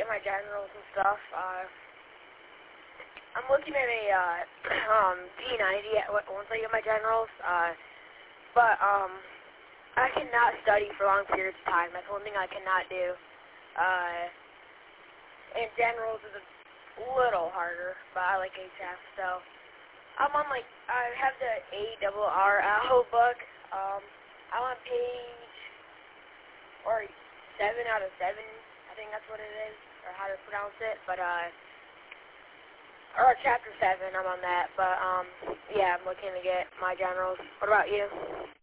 my generals and stuff. I'm looking at a D90 once I get my generals. But I cannot study for long periods of time. That's one thing I cannot do. And generals is a little harder, but I like HF. So I'm on I have the ARRL book. I'm on page 7 out of 7. I think that's what it is, or how to pronounce it. But or chapter 7. I'm on that. But yeah, I'm looking to get my generals. What about you?